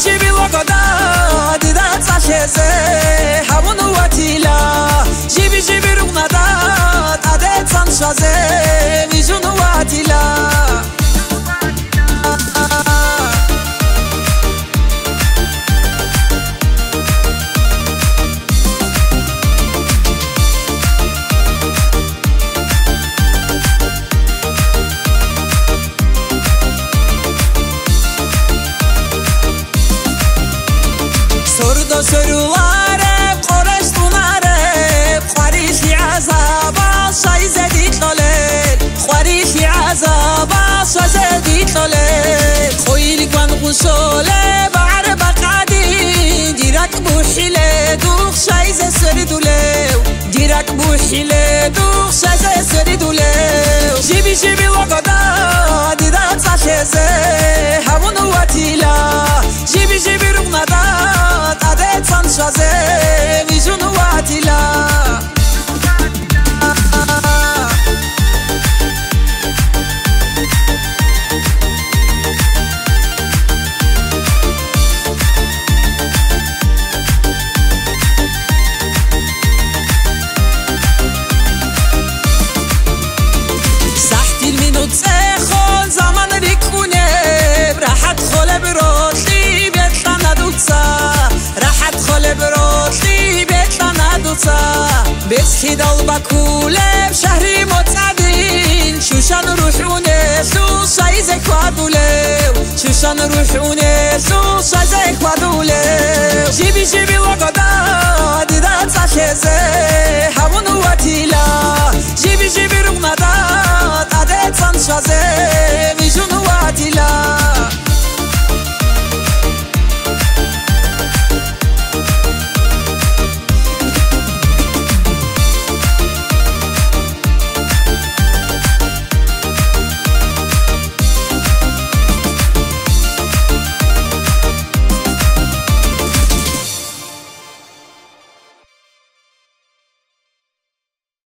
جيبي وقدا ديدا تاشيزه همون واتيلا جيبي رغنادا تاده تانشازه ويجون واتيلا سرد سرولاره قرش دوناره خواریشی عذابا شایزه دیتلاله خواریشی عذابا شایزه دیتلاله خویلی کن خوشوله بعر بقعدی دیرک بوشیله دوخ شایزه سری دوله دیرک بوشیله دوخ شایزه سری دوله جیبی وقدا دیده تاشیزه همون واتیلا جیبی رغنادا تاده تانشازه ویجون واتیلا خال زمان ریکونه راحت خاله براتلی بیتلا ندوتسا راحت خاله براتلی بیتلا ندوتسا بسکی دال بکوله شهری متعدین شوشان روحونه شو شایز اکوادوله شوشان روحونه شو شایز اکوادوله جیبی وقدا دیده تاشیزه همون واتیلا جیبی رغنادا تاده تانشازه